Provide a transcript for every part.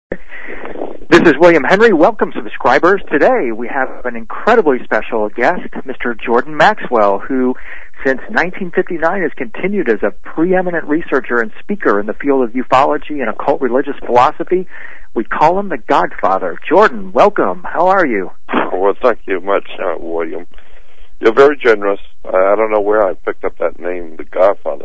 This is William Henry. Welcome, subscribers. Today we have an incredibly special guest, Mr. Jordan Maxwell, who since 1959 has continued as a preeminent researcher and speaker in the field of ufology and occult religious philosophy. We call him the Godfather. Jordan, welcome. How are you? Well, thank you much, William. You're very generous. I don't know where I picked up that name, the Godfather.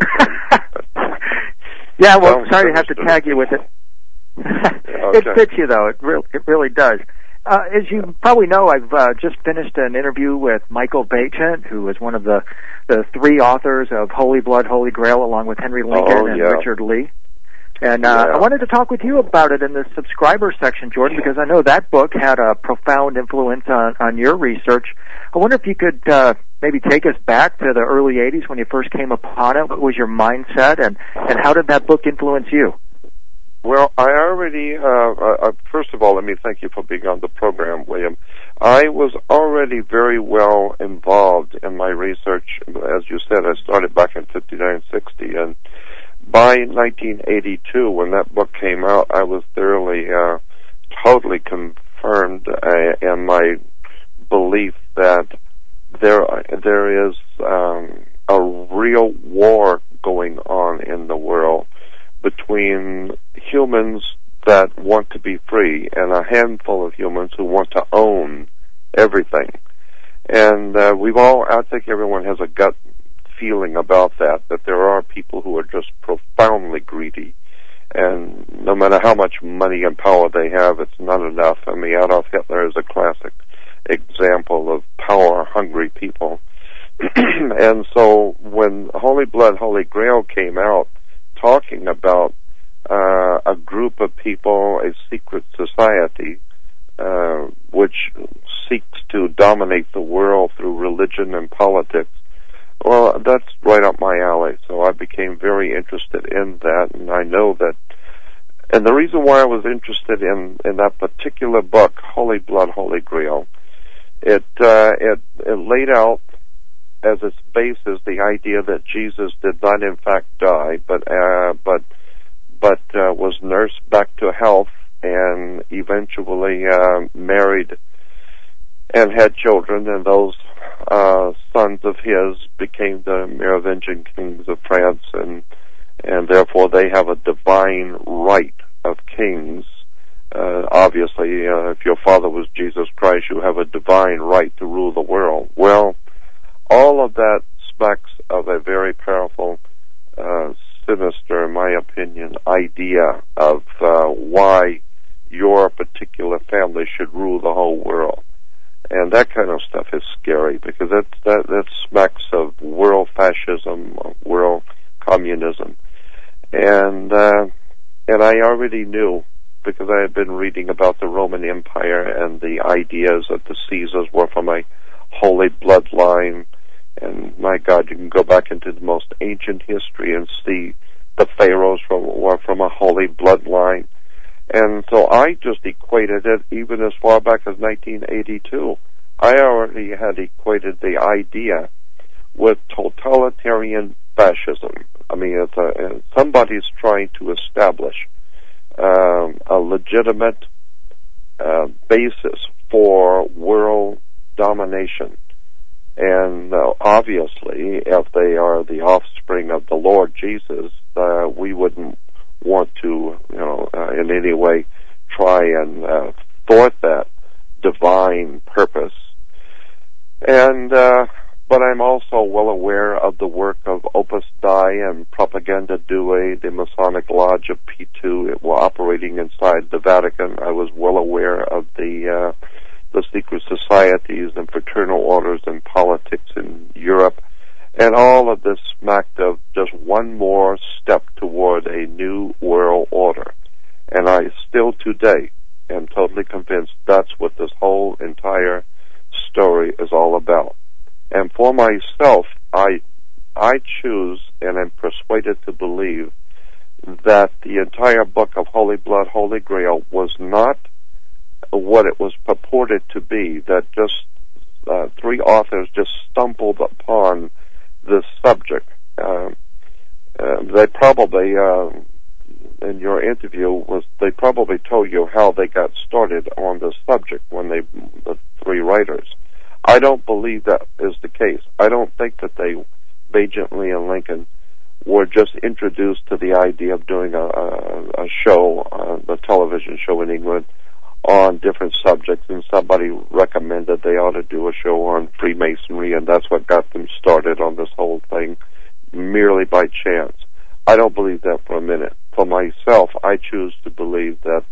Yeah, well, sorry to have to tag you with it. Okay. It fits you, though. It really does. As you probably know, I've just finished an interview with Michael Bagent, who is one of the three authors of Holy Blood, Holy Grail, along with Henry Lincoln and Richard Lee. And I wanted to talk with you about it in the subscriber section, Jordan, because I know that book had a profound influence on your research. I wonder if you could maybe take us back to the early 80s when you first came upon it. What was your mindset, and how did that book influence you? Well, I already, first of all, let me thank you for being on the program, William. I was already very well involved in my research. As you said, I started back in 59, 60, and by 1982, when that book came out, I was thoroughly, totally confirmed in my belief that there is a real war going on in the world between humans that want to be free and a handful of humans who want to own everything. And I think everyone has a gut feeling about that there are people who are just profoundly greedy, and no matter how much money and power they have, it's not enough. I mean, Adolf Hitler is a classic example of power-hungry people. And so when Holy Blood, Holy Grail came out, talking about a group of people, a secret society, which seeks to dominate the world through religion and politics, well, that's right up my alley. So I became very interested in that, and I know that. And the reason why I was interested in that particular book, Holy Blood, Holy Grail, it laid out as its basis the idea that Jesus did not in fact die, but was nursed back to health and eventually married and had children, and those sons of his became the Merovingian kings of France, and therefore they have a divine right of kings. Obviously, if your father was Jesus Christ, you have a divine right to rule the world. Well, all of that smacks of a very powerful, sinister, in my opinion, idea of why your particular family should rule the whole world. And that kind of stuff is scary because that smacks of world fascism, world communism. And I already knew, because I had been reading about the Roman Empire and the ideas that the Caesars were from a holy bloodline. And my God, you can go back into the most ancient history and see the pharaohs were from a holy bloodline. And so I just equated it even as far back as 1982. I already had equated the idea with totalitarian fascism. I mean, somebody's trying to establish a legitimate basis for world domination. And obviously, if they are the offspring of the Lord Jesus, we wouldn't want to, in any way try and thwart that divine purpose. And but I'm also well aware of the work of Opus Dei and Propaganda Due, the Masonic Lodge of P2, operating inside the Vatican. I was well aware of the secret societies and fraternal orders and politics in Europe. And all of this smacked of just one more step toward a new world order. And I still today am totally convinced that's what this whole entire story is all about. And for myself, I choose and am persuaded to believe that the entire book of Holy Blood, Holy Grail was not what it was purported to be, that just three authors just stumbled upon this subject. They probably in your interview was they probably told you how they got started on the subject when the three writers. I don't believe that is the case. I don't think that Bagent, Lee, and Lincoln were just introduced to the idea of doing a show, a television show in England, on different subjects, and somebody recommended they ought to do a show on Freemasonry, and that's what got them started on this whole thing, merely by chance. I don't believe that for a minute. For myself, I choose to believe that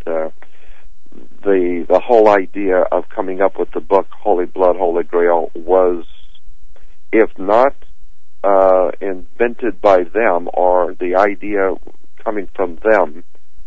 the whole idea of coming up with the book Holy Blood, Holy Grail was, if not invented by them, or the idea coming from them,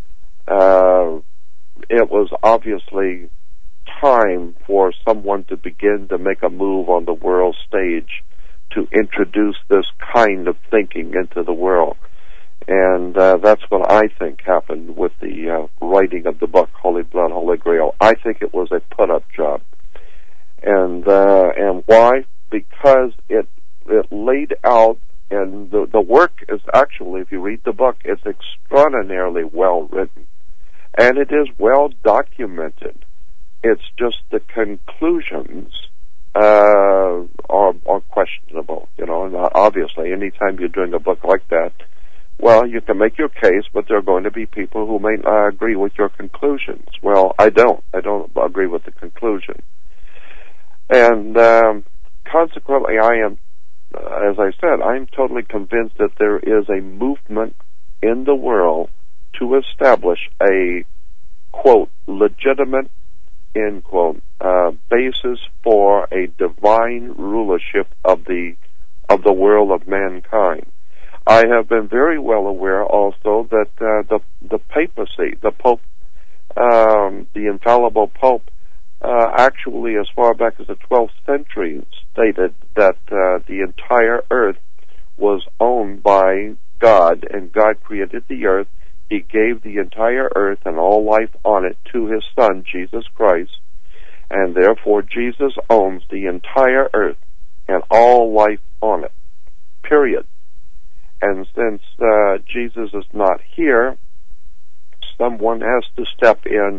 it was obviously time for someone to begin to make a move on the world stage to introduce this kind of thinking into the world. And that's what I think happened with the writing of the book Holy Blood, Holy Grail. I think it was a put-up job. And why? Because it laid out, and the work is actually, if you read the book, it's extraordinarily well written. And it is well documented. It's just the conclusions are questionable, you know. And obviously, anytime you're doing a book like that, well, you can make your case, but there are going to be people who may not agree with your conclusions. Well, I don't agree with the conclusion. And consequently, I am, as I said, I'm totally convinced that there is a movement in the world to establish a, quote, legitimate, end quote, basis for a divine rulership of the world of mankind. I have been very well aware also that the papacy, the Pope, the infallible Pope, actually as far back as the 12th century stated that the entire earth was owned by God, and God created the earth. He gave the entire earth and all life on it to His Son, Jesus Christ, and therefore Jesus owns the entire earth and all life on it, period. And since Jesus is not here, someone has to step in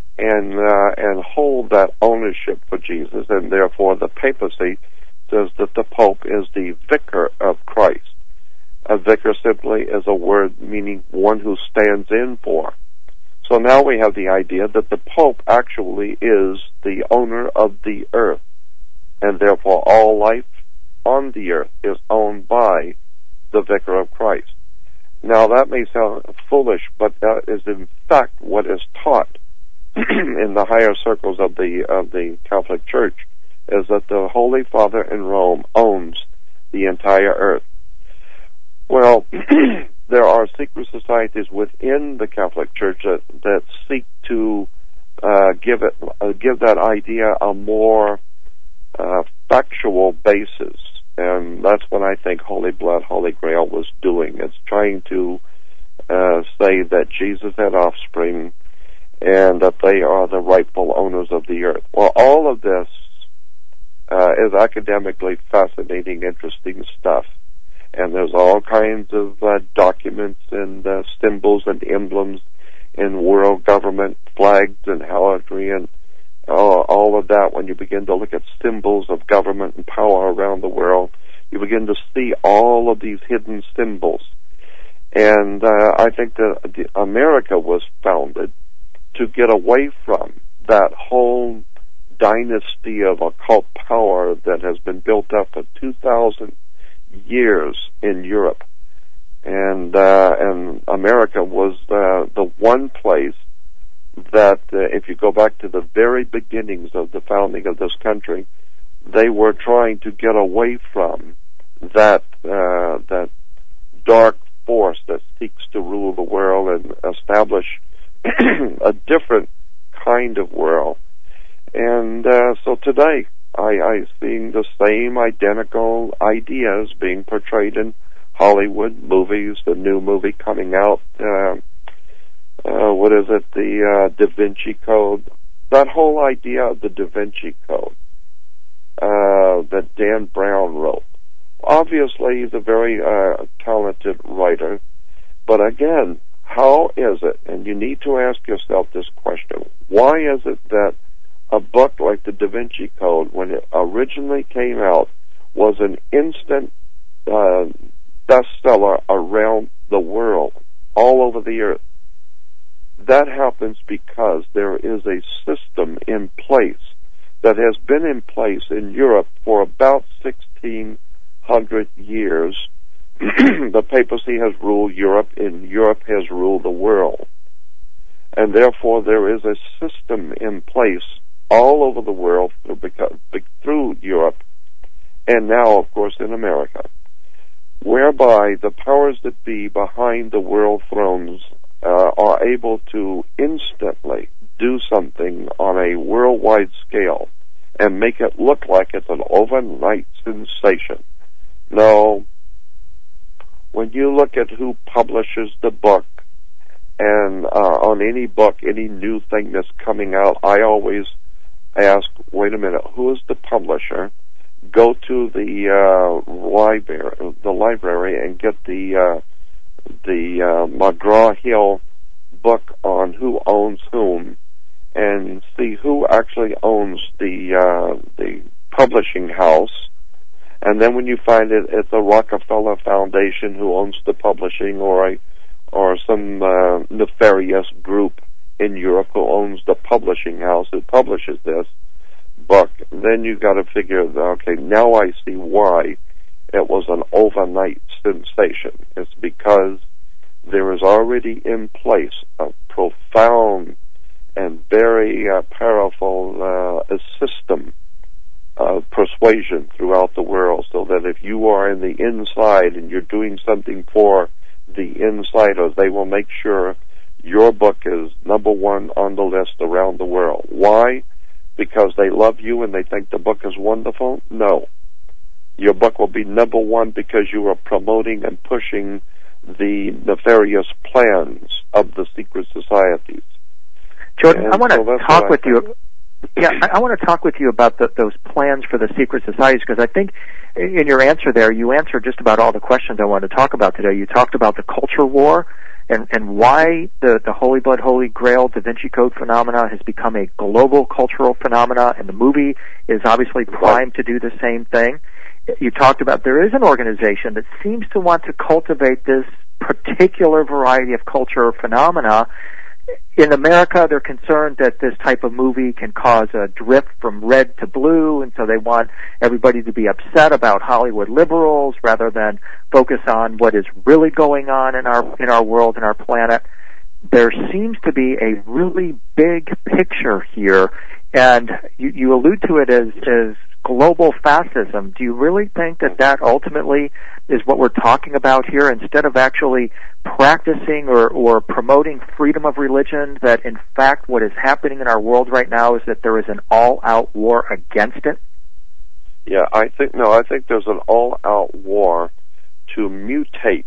and hold that ownership for Jesus, and therefore the papacy says that the Pope is the vicar of Christ. A vicar simply is a word meaning one who stands in for. So now we have the idea that the Pope actually is the owner of the earth, and therefore all life on the earth is owned by the vicar of Christ. Now that may sound foolish, but that is in fact what is taught in the higher circles of the Catholic Church, is that the Holy Father in Rome owns the entire earth. Well, there are secret societies within the Catholic Church that seek to give that idea a more factual basis, and that's what I think Holy Blood, Holy Grail was doing. It's trying to say that Jesus had offspring and that they are the rightful owners of the earth. Well, all of this is academically fascinating, interesting stuff. And there's all kinds of documents and symbols and emblems in world government, flags and heraldry and all of that. When you begin to look at symbols of government and power around the world, you begin to see all of these hidden symbols. And I think that America was founded to get away from that whole dynasty of occult power that has been built up for 2,000 years in Europe, and America was the one place that, if you go back to the very beginnings of the founding of this country, they were trying to get away from that dark force that seeks to rule the world and establish a different kind of world. And so today, I seeing the same identical ideas being portrayed in Hollywood movies, the new movie coming out, what is it, the Da Vinci Code. That whole idea of the Da Vinci Code that Dan Brown wrote. Obviously, he's a very talented writer, but again, how is it, and you need to ask yourself this question, why is it that a book like the Da Vinci Code, when it originally came out, was an instant bestseller around the world, all over the earth? That happens because there is a system in place that has been in place in Europe for about 1600 years. The papacy has ruled Europe, and Europe has ruled the world. And therefore there is a system in place all over the world through Europe, and now, of course, in America, whereby the powers that be behind the world thrones are able to instantly do something on a worldwide scale and make it look like it's an overnight sensation. No, when you look at who publishes the book, and on any book, any new thing that's coming out, I always ask, wait a minute, who is the publisher? Go to the library and get the McGraw-Hill book on who owns whom, and see who actually owns the publishing house. And then when you find it, it's a Rockefeller Foundation who owns the publishing, or some nefarious group in Europe who owns the publishing house who publishes this book. Then you've got to figure, okay, now I see why it was an overnight sensation. It's because there is already in place a profound and very powerful system of persuasion throughout the world, so that if you are in the inside and you're doing something for the insiders, they will make sure your book is number one on the list around the world. Why? Because they love you and they think the book is wonderful? No. Your book will be number one because you are promoting and pushing the nefarious plans of the secret societies. Jordan, I want to talk with you. Yeah, I want to talk with you about those plans for the secret societies, because I think in your answer there, you answered just about all the questions I wanted to talk about today. You talked about the culture war and why the Holy Blood, Holy Grail Da Vinci Code phenomena has become a global cultural phenomena, and the movie is obviously primed to do the same thing. You talked about there is an organization that seems to want to cultivate this particular variety of culture or phenomena. In America, they're concerned that this type of movie can cause a drift from red to blue, and so they want everybody to be upset about Hollywood liberals rather than focus on what is really going on in our world and our planet. There seems to be a really big picture here, and you allude to it as global fascism. Do you really think that ultimately is what we're talking about here, instead of actually practicing or promoting freedom of religion, that in fact what is happening in our world right now is that there is an all-out war against it? Yeah, I think there's an all-out war to mutate.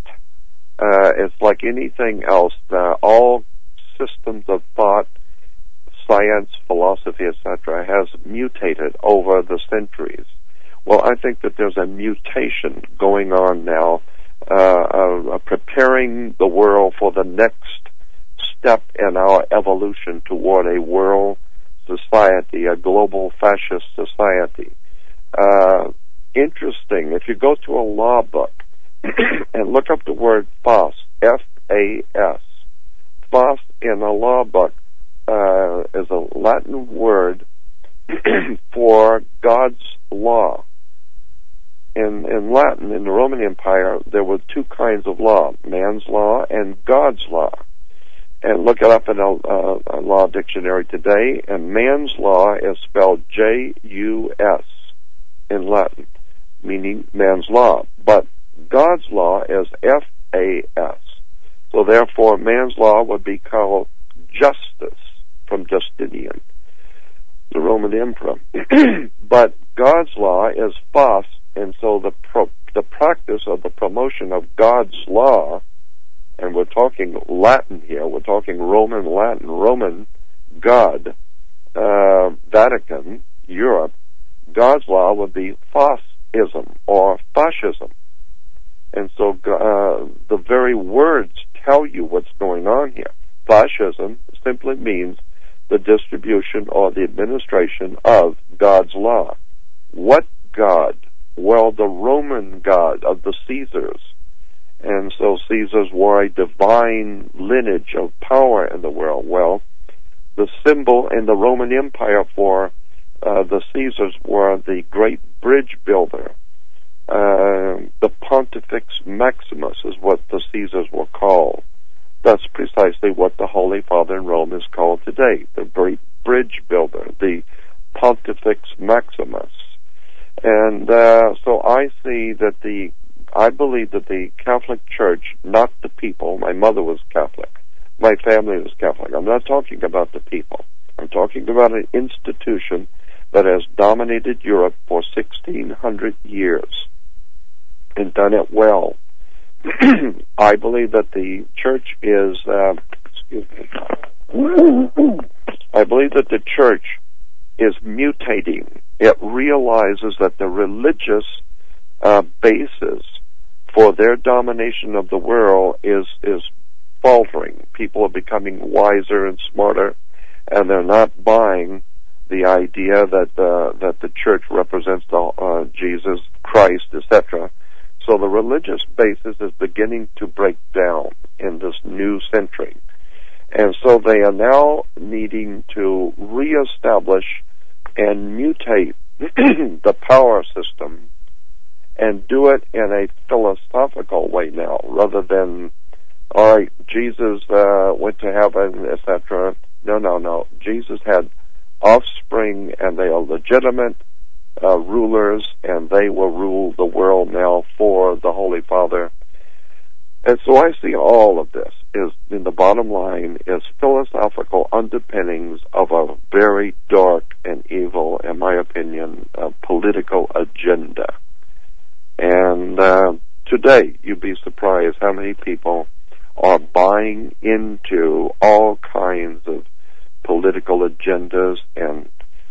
It's like anything else. All systems of thought, science, philosophy, etc., has mutated over the centuries. Well, I think that there's a mutation going on now, preparing the world for the next step in our evolution toward a world society, a global fascist society. Interesting, if you go to a law book and look up the word FAS, F-A-S, FAS in a law book is a Latin word for God's law. In Latin, in the Roman Empire, there were two kinds of law, man's law and God's law. And look it up in a law dictionary today, and man's law is spelled J-U-S in Latin, meaning man's law. But God's law is F-A-S. So therefore, man's law would be called justice, from Justinian, the Roman emperor. But God's law is FAS, and so the practice of the promotion of God's law, and we're talking Latin here, we're talking Roman Latin, Roman God, Vatican, Europe, God's law would be fascism or fascism. And so the very words tell you what's going on here. Fascism simply means the distribution or the administration of God's law. What God? Well, the Roman God of the Caesars. And so Caesars were a divine lineage of power in the world. Well, the symbol in the Roman Empire for the Caesars were the great bridge builder. The Pontifex Maximus is what the Caesars were called. That's precisely what the Holy Father in Rome is called today, the great bridge builder, the Pontifex Maximus. And so I believe that the Catholic Church, not the people, my mother was Catholic, my family was Catholic. I'm not talking about the people. I'm talking about an institution that has dominated Europe for 1,600 years and done it well. I believe that the church is, I believe that the church is mutating. It realizes that the religious basis for their domination of the world is faltering. People are becoming wiser and smarter, and they're not buying the idea that the church represents Jesus Christ, etc. So the religious basis is beginning to break down in this new century. And so they are now needing to reestablish and mutate the power system and do it in a philosophical way now, rather than, all right, Jesus went to heaven, etc. No. Jesus had offspring, and they are legitimate rulers, and they will rule the world now for the Holy Father. And so I see all of this is, in the bottom line, is philosophical underpinnings of a very dark and evil, in my opinion, political agenda. And today, you'd be surprised how many people are buying into all kinds of political agendas and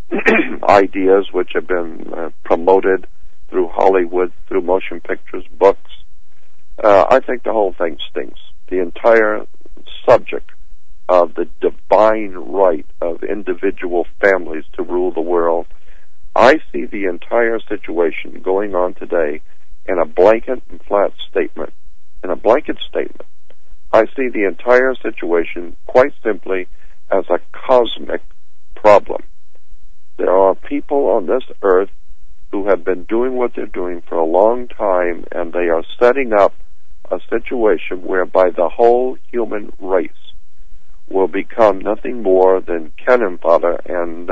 ideas which have been promoted through Hollywood, through motion pictures, books. I think the whole thing stinks. The entire subject of the divine right of individual families to rule the world, I see the entire situation going on today in a blanket and flat statement. In a blanket statement, I see the entire situation quite simply as a cosmic problem. There are people on this earth who have been doing what they're doing for a long time, and they are setting up a situation whereby the whole human race will become nothing more than cannon fodder and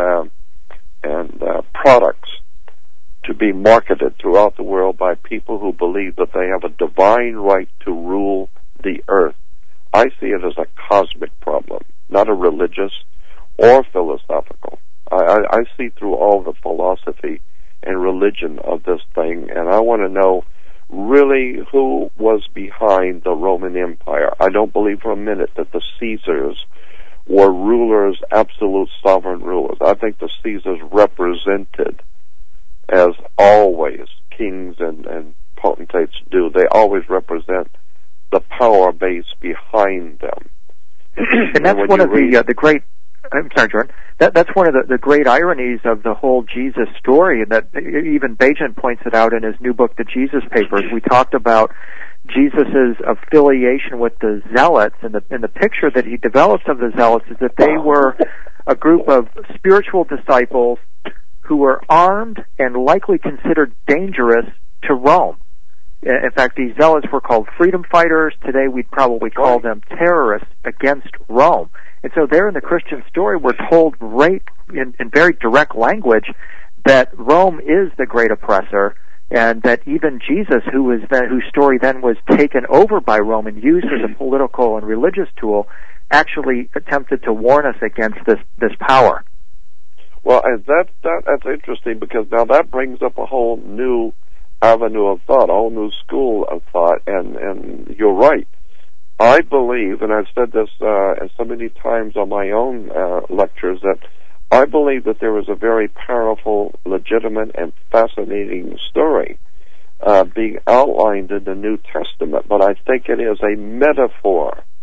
products to be marketed throughout the world by people who believe that they have a divine right to rule the earth. I see it as a cosmic problem, not a religious or philosophical. I see through all the philosophy and religion of this thing, and I want to know really who was behind the Roman Empire. I don't believe for a minute that the Caesars were rulers, absolute sovereign rulers. I think the Caesars represented, as always kings and potentates do, they always represent the power base behind them. And that's one of the great, I'm sorry, Jordan, that's one of the great ironies of the whole Jesus story, and that even Bajan points it out in his new book, The Jesus Papers. We talked about Jesus' affiliation with the Zealots, and the picture that he develops of the Zealots is that they were a group of spiritual disciples who were armed and likely considered dangerous to Rome. In fact, these Zealots were called freedom fighters. Today we'd probably call them terrorists against Rome. And so there in the Christian story, we're told right in very direct language that Rome is the great oppressor, and that even Jesus, whose story then was taken over by Rome and used as a political and religious tool, actually attempted to warn us against this power. Well, and that's interesting, because now that brings up a whole new avenue of thought, a whole new school of thought, and you're right. I believe, and I've said this so many times on my own lectures, that I believe that there is a very powerful, legitimate, and fascinating story being outlined in the New Testament, but I think it is a metaphor.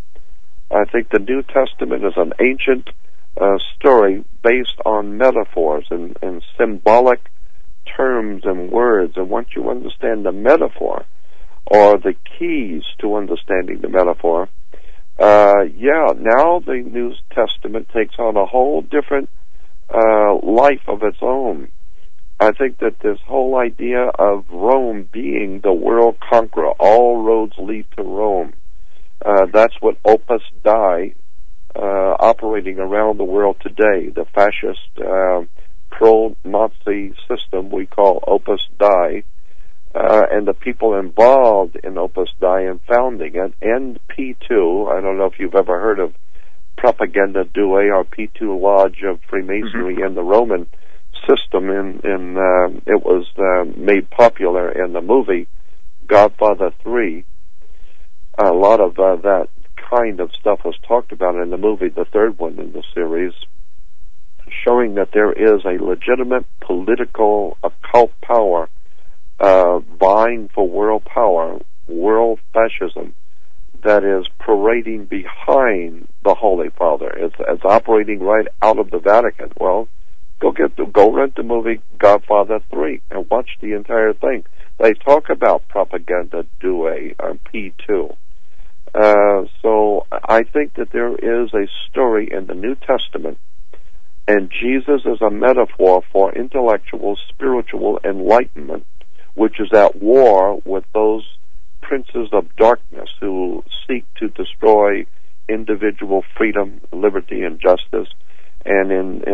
I think the New Testament is an ancient story based on metaphors and symbolic terms and words. And once you understand the metaphor, or the keys to understanding the metaphor, now the New Testament takes on a whole different life of its own. I think that this whole idea of Rome being the world conqueror, all roads lead to Rome, that's what Opus Dei, operating around the world today, the fascist pro-Nazi system we call Opus Dei, and the people involved in Opus Dei and founding it, and P2, I don't know if you've ever heard of Propaganda Due, or P2 Lodge of Freemasonry in the Roman system, it was made popular in the movie Godfather 3. A lot of that kind of stuff was talked about in the movie, the third one in the series, showing that there is a legitimate political occult power vying for world power, world fascism, that is parading behind the Holy Father. It's operating right out of the Vatican. Well, go rent the movie Godfather 3 and watch the entire thing. They talk about Propaganda Due on P2. So I think that there is a story in the New Testament, and Jesus is a metaphor for intellectual, spiritual enlightenment, which is at war with those princes of darkness who seek to destroy individual freedom, liberty, and justice, and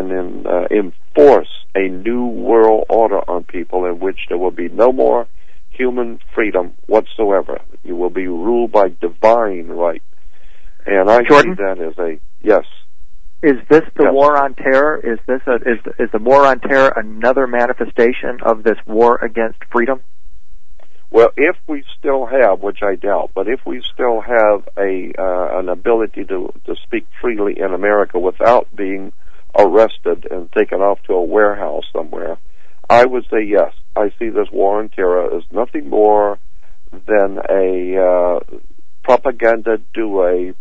enforce a new world order on people in which there will be no more human freedom whatsoever. You will be ruled by divine right. And I Jordan? see that as a yes. Is this the war on terror? Is the war on terror another manifestation of this war against freedom? Well, if we still have, which I doubt, but if we still have an ability to speak freely in America without being arrested and taken off to a warehouse somewhere, I would say yes. I see this war on terror as nothing more than a Propaganda Due,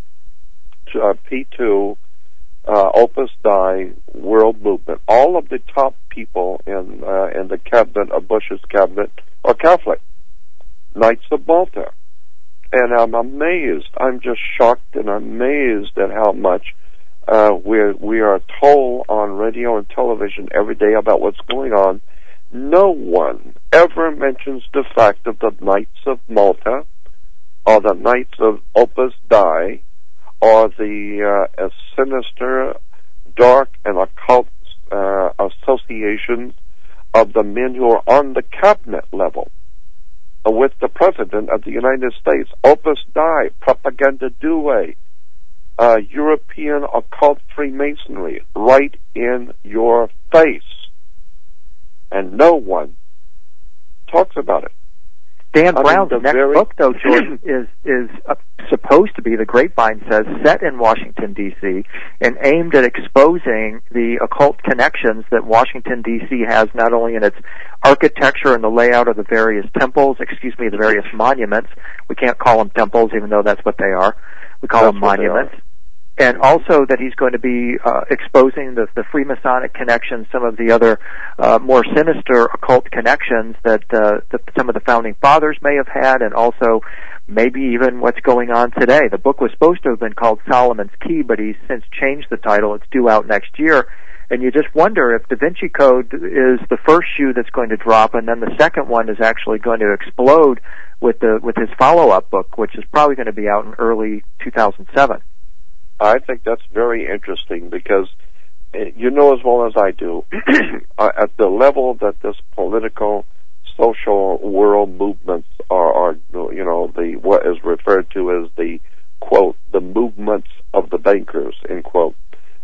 P2, Opus Dei world movement. All of the top people in the cabinet of Bush's cabinet are Catholic, Knights of Malta. And I'm amazed. I'm just shocked and amazed at how much we are told on radio and television every day about what's going on. No one ever mentions the fact of the Knights of Malta or the Knights of Opus Dei or the sinister, dark, and occult associations of the men who are on the cabinet level with the President of the United States. Opus Dei, Propaganda Due, European occult Freemasonry, right in your face. And no one talks about it. Dan Brown's next book, though, Jordan, is supposed to be, the grapevine says, set in Washington, D.C., and aimed at exposing the occult connections that Washington, D.C. has not only in its architecture and the layout of the various temples, the various monuments. We can't call them temples, even though that's what they are. We call them monuments. And also that he's going to be exposing the Freemasonic connections, some of the other more sinister occult connections that some of the founding fathers may have had, and also maybe even what's going on today. The book was supposed to have been called Solomon's Key, but he's since changed the title. It's due out next year. And you just wonder if Da Vinci Code is the first shoe that's going to drop, and then the second one is actually going to explode with his follow-up book, which is probably going to be out in early 2007. I think that's very interesting because you know as well as I do, at the level that this political, social world movements are what is referred to as the, quote, the movements of the bankers, end quote.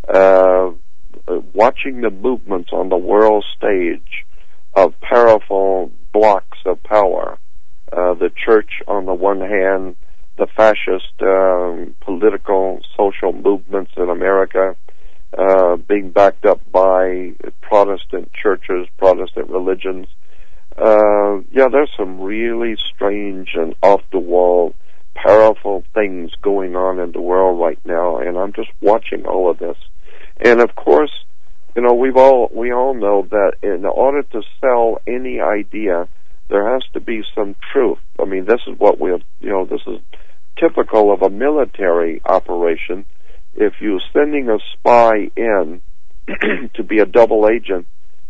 Watching the movements on the world stage of powerful blocks of power, the church on the one hand, the fascist political, social movements in America being backed up by Protestant churches, Protestant religions. There's some really strange and off-the-wall powerful things going on in the world right now, and I'm just watching all of this. And of course, you know, we all know that in order to sell any idea, there has to be some truth. I mean, this is what this is typical of a military operation. If you're sending a spy in to be a double agent,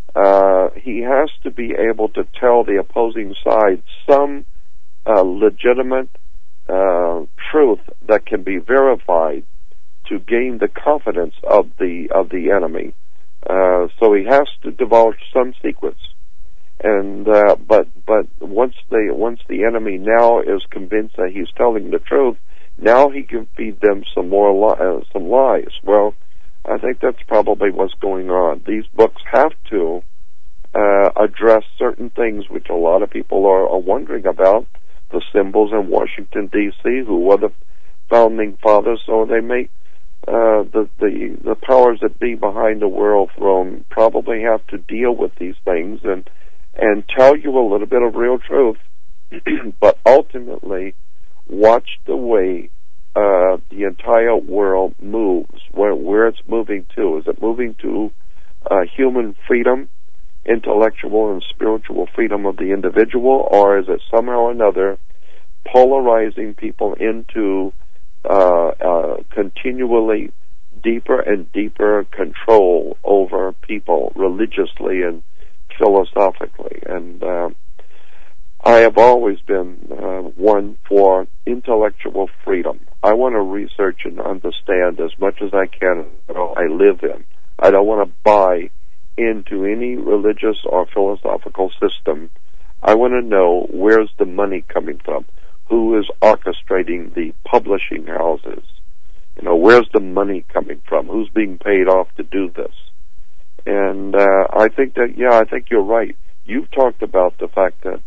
he has to be able to tell the opposing side some legitimate truth that can be verified to gain the confidence of the enemy. So he has to divulge some secrets, and but once the enemy now is convinced that he's telling the truth, now he can feed them some lies. Well, I think that's probably what's going on. These books have to address certain things which a lot of people are wondering about. The symbols in Washington, D.C., who were the founding fathers, so they make the powers that be behind the world throne probably have to deal with these things and tell you a little bit of real truth, but ultimately watch the way the entire world moves, where it's moving to. Is it moving to human freedom, intellectual and spiritual freedom of the individual, or is it somehow or another polarizing people into continually deeper and deeper control over people religiously and philosophically? And I have always been one for intellectual freedom. I want to research and understand as much as I can what I live in. I don't want to buy into any religious or philosophical system. I want to know, where's the money coming from? Who is orchestrating the publishing houses? You know, where's the money coming from? Who's being paid off to do this? And I think you're right. You've talked about the fact that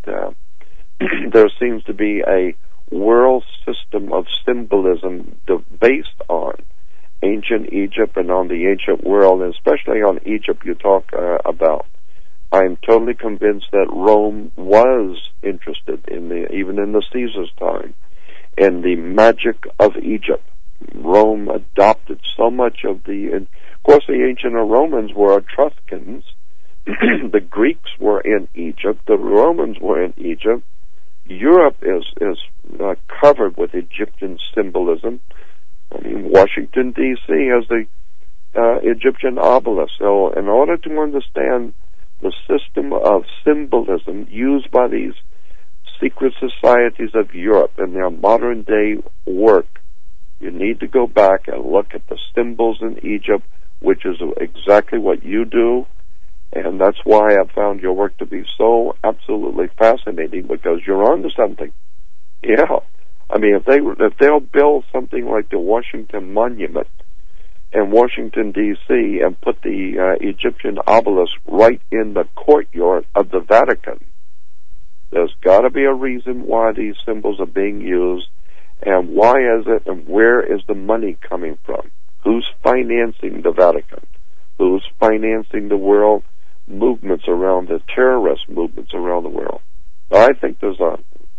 there seems to be a world system of symbolism based on ancient Egypt and on the ancient world, and especially on Egypt you talk about. I'm totally convinced that Rome was interested even in the Caesar's time, in the magic of Egypt. Rome adopted so much of of course, the ancient Romans were Etruscans. The Greeks were in Egypt. The Romans were in Egypt. Europe is covered with Egyptian symbolism. I mean, Washington, D.C. has the Egyptian obelisk. So in order to understand the system of symbolism used by these secret societies of Europe in their modern-day work, you need to go back and look at the symbols in Egypt, which is exactly what you do. And that's why I found your work to be so absolutely fascinating, because you're onto something. Yeah. I mean, if they'll build something like the Washington Monument in Washington, D.C., and put the Egyptian obelisk right in the courtyard of the Vatican, there's got to be a reason why these symbols are being used, and why is it, and where is the money coming from? Who's financing the Vatican? Who's financing the world movements around the terrorist movements around the world? I think there's a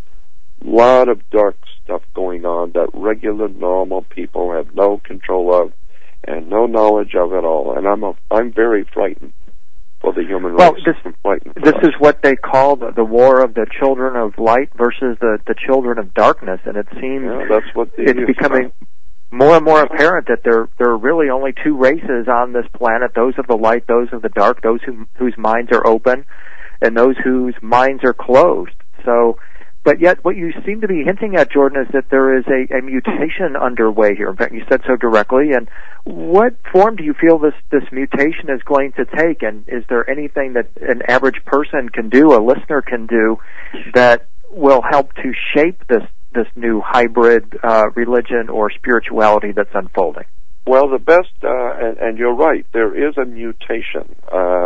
lot of dark stuff going on that regular, normal people have no control of and no knowledge of at all. And I'm very frightened for the human race. This is what they call the war of the children of light versus the children of darkness, and it seems it's becoming more and more apparent that there are really only two races on this planet: those of the light, those of the dark, those whose minds are open, and those whose minds are closed. So, but yet what you seem to be hinting at, Jordan, is that there is a mutation underway here. In fact, you said so directly. And what form do you feel this mutation is going to take? And is there anything that an average person can do, a listener can do, that will help to shape this new hybrid religion or spirituality that's unfolding? Well, the best, and you're right, there is a mutation.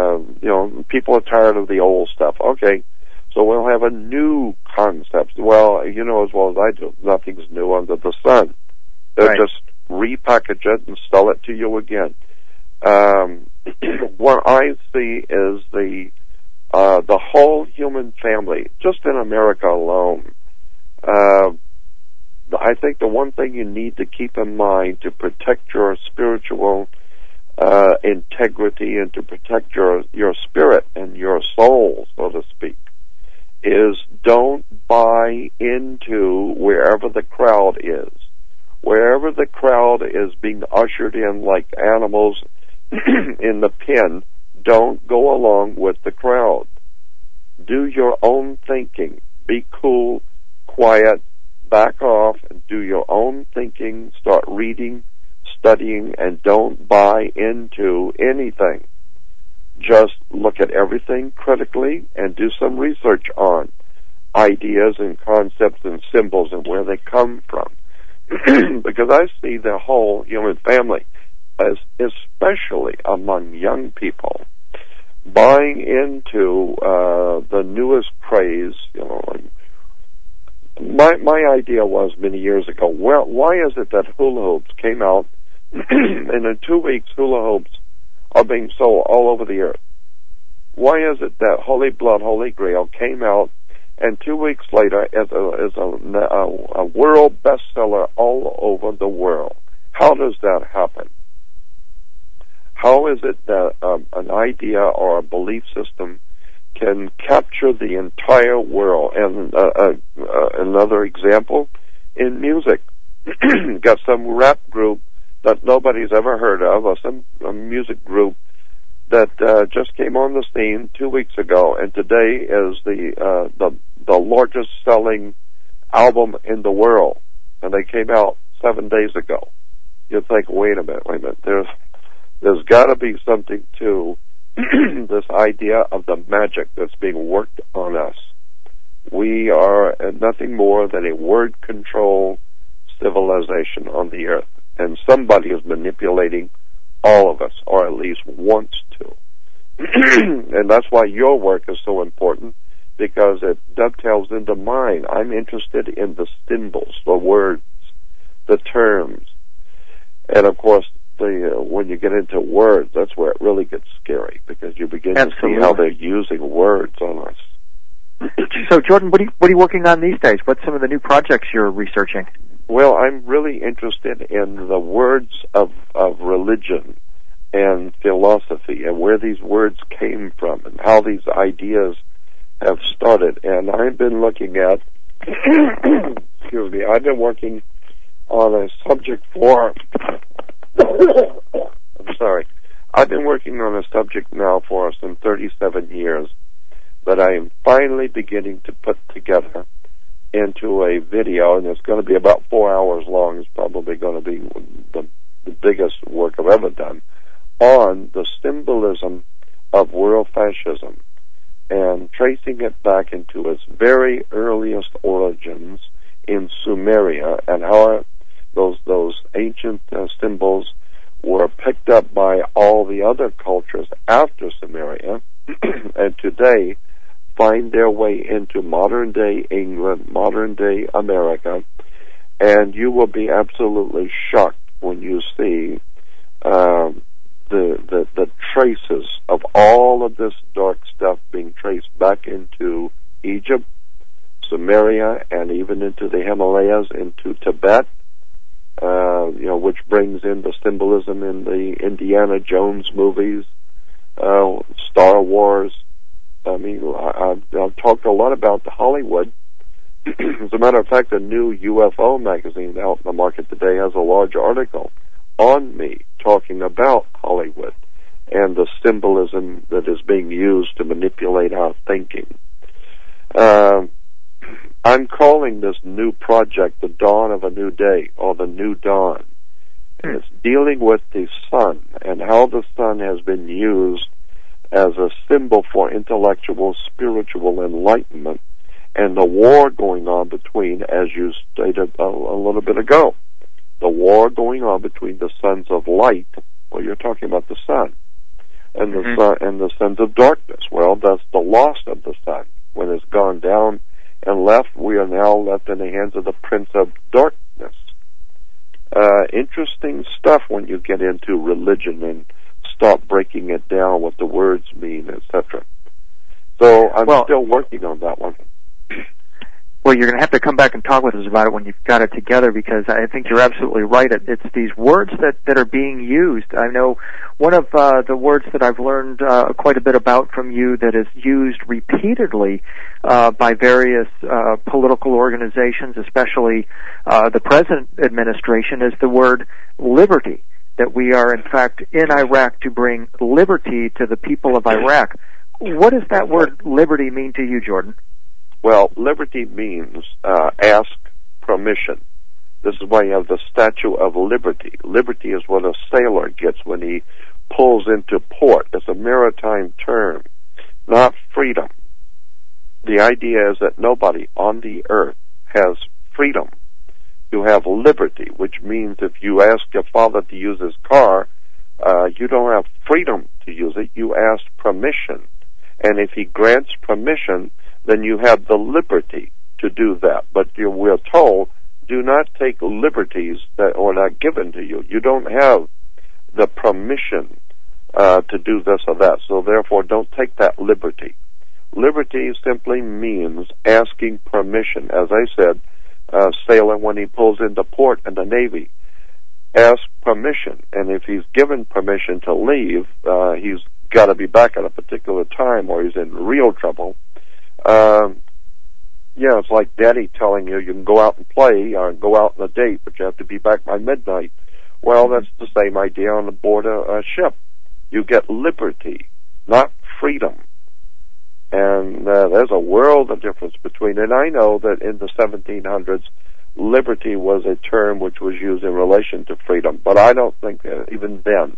People are tired of the old stuff. Okay, so we'll have a new concept. Well, you know as well as I do, nothing's new under the sun. They'll just repackage it and sell it to you again. What I see is the whole human family, just in America alone. I I think the one thing you need to keep in mind to protect your spiritual integrity and to protect your spirit and your soul, so to speak, is don't buy into wherever the crowd is. Wherever the crowd is being ushered in like animals in the pen, don't go along with the crowd. Do your own thinking. Be cool, quiet, back off, and do your own thinking. Start reading, studying, and don't buy into anything. Just look at everything critically and do some research on ideas and concepts and symbols and where they come from. Because I see the whole human family, especially among young people, buying into the newest craze. My idea was many years ago, well, why is it that hula hoops came out and in 2 weeks hula hoops are being sold all over the earth? Why is it that Holy Blood, Holy Grail came out and 2 weeks later is a world bestseller all over the world? How does that happen? How is it that an idea or a belief system can capture the entire world? And another example, in music. Got some rap group that nobody's ever heard of, or a music group that just came on the scene 2 weeks ago, and today is the largest selling album in the world, and they came out 7 days ago. You think, wait a minute, there's got to be something to this idea of the magic that's being worked on us. We are nothing more than a word-controlled civilization on the earth, and somebody is manipulating all of us, or at least wants to. And that's why your work is so important, because it dovetails into mine. I'm interested in the symbols, the words, the terms. And of course, when you get into words, that's where it really gets scary, because you begin to see how they're using words on us. So, Jordan, what are you working on these days? What's some of the new projects you're researching? Well, I'm really interested in the words of religion and philosophy, and where these words came from, and how these ideas have started. And I've been looking at, I've been working on a subject for, I've been working on a subject now for some 37 years that I am finally beginning to put together into a video, and it's going to be about 4 hours long. It's probably going to be the biggest work I've ever done on the symbolism of world fascism and tracing it back into its very earliest origins in Sumeria, and how those ancient symbols were picked up by all the other cultures after Sumeria and today find their way into modern-day England, modern-day America, and you will be absolutely shocked when you see the traces of all of this dark stuff being traced back into Egypt, Sumeria, and even into the Himalayas, into Tibet, which brings in the symbolism in the Indiana Jones movies, Star Wars. I mean, I've talked a lot about Hollywood. As a matter of fact, a new UFO magazine out in the market today has a large article on me talking about Hollywood and the symbolism that is being used to manipulate our thinking. I'm calling this new project the Dawn of a New Day, or the New Dawn. And it's dealing with the sun and how the sun has been used as a symbol for intellectual, spiritual enlightenment, and the war going on between, as you stated a little bit ago, the war going on between the sons of light, well, you're talking about the sun, and the sun and the sons of darkness. Well, that's the loss of the sun. When it's gone down and left, we are now left in the hands of the Prince of Darkness. Interesting stuff when you get into religion and start breaking it down, what the words mean, etc. So I'm still working on that one. Well, you're going to have to come back and talk with us about it when you've got it together, because I think you're absolutely right. It's these words that are being used. I know one of the words that I've learned quite a bit about from you that is used repeatedly by various political organizations, especially the present administration, is the word liberty. That we are, in fact, in Iraq to bring liberty to the people of Iraq. What does that word liberty mean to you, Jordan? Well, liberty means ask permission. This is why you have the Statue of Liberty. Liberty is what a sailor gets when he pulls into port. It's a maritime term, not freedom. The idea is that nobody on the earth has freedom. You have liberty, which means if you ask your father to use his car, you don't have freedom to use it. You ask permission. And if he grants permission, then you have the liberty to do that. But we're told, do not take liberties that are not given to you. You don't have the permission to do this or that, so therefore don't take that liberty. Liberty simply means asking permission. As I said, sailor, when he pulls into port in the Navy, ask permission. And if he's given permission to leave, he's got to be back at a particular time or he's in real trouble. It's like daddy telling you can go out and play or go out on a date, but you have to be back by midnight. Well, that's the same idea on board a ship. You get liberty, not freedom. And there's a world of difference between it. And I know that in the 1700s, liberty was a term which was used in relation to freedom, but I don't think that even then,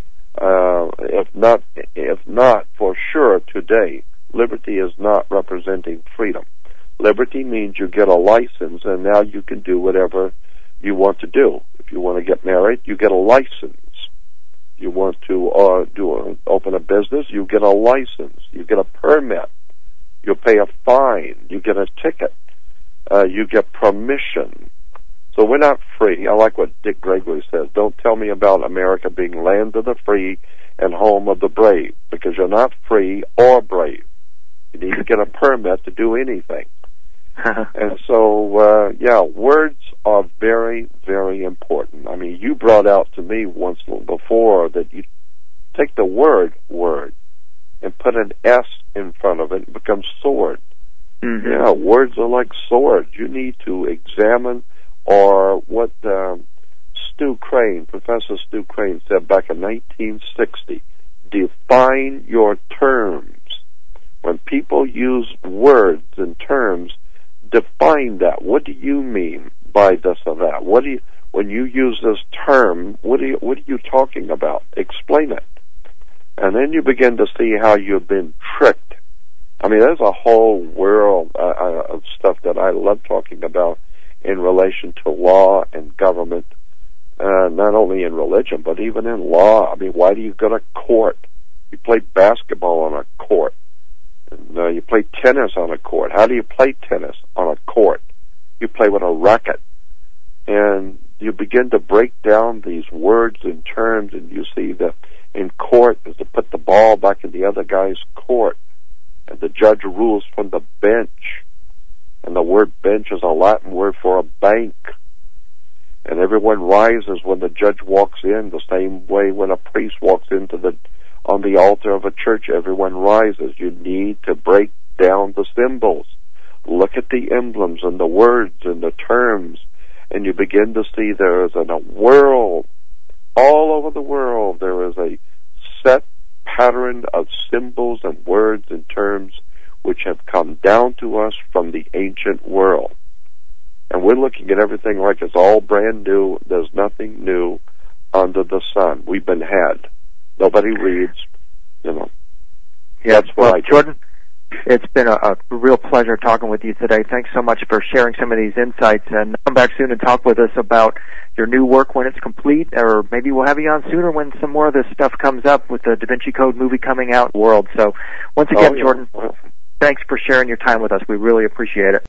if not for sure today, liberty is not representing freedom. Liberty means you get a license, and now you can do whatever you want to do. If you want to get married, you get a license. If you want to open a business, you get a license. You get a permit. You pay a fine. You get a ticket. You get permission. So we're not free. I like what Dick Gregory says. Don't tell me about America being land of the free and home of the brave, because you're not free or brave. You need to get a permit to do anything. And so, words are very, very important. I mean, you brought out to me once before that you take the word and put an S in front of it, it becomes sword. Mm-hmm. Yeah, words are like swords. You need to examine, or what Professor Stu Crane said back in 1960, define your terms. When people use words and terms, define that. What do you mean by this or that? When you use this term, what are you talking about? Explain it. And then you begin to see how you've been tricked. I mean, there's a whole world of stuff that I love talking about in relation to law and government, not only in religion, but even in law. I mean, why do you go to court? You play basketball on a court. And, you play tennis on a court. How do you play tennis on a court? You play with a racket. And you begin to break down these words and terms, and you see that in court is to put the ball back in the other guy's court. And the judge rules from the bench. And the word bench is a Latin word for a bank. And everyone rises when the judge walks in, the same way when a priest walks on the altar of a church, everyone rises. You need to break down the symbols. Look at the emblems and the words and the terms, and you begin to see there is a world, all over the world, there is a set pattern of symbols and words and terms which have come down to us from the ancient world. And we're looking at everything like it's all brand new. There's nothing new under the sun. We've been had. Nobody reads, Yeah, that's what I do. Jordan, it's been a real pleasure talking with you today. Thanks so much for sharing some of these insights. And come back soon and talk with us about your new work when it's complete, or maybe we'll have you on sooner when some more of this stuff comes up with the Da Vinci Code movie coming out in the world. So once again, Jordan, thanks for sharing your time with us. We really appreciate it.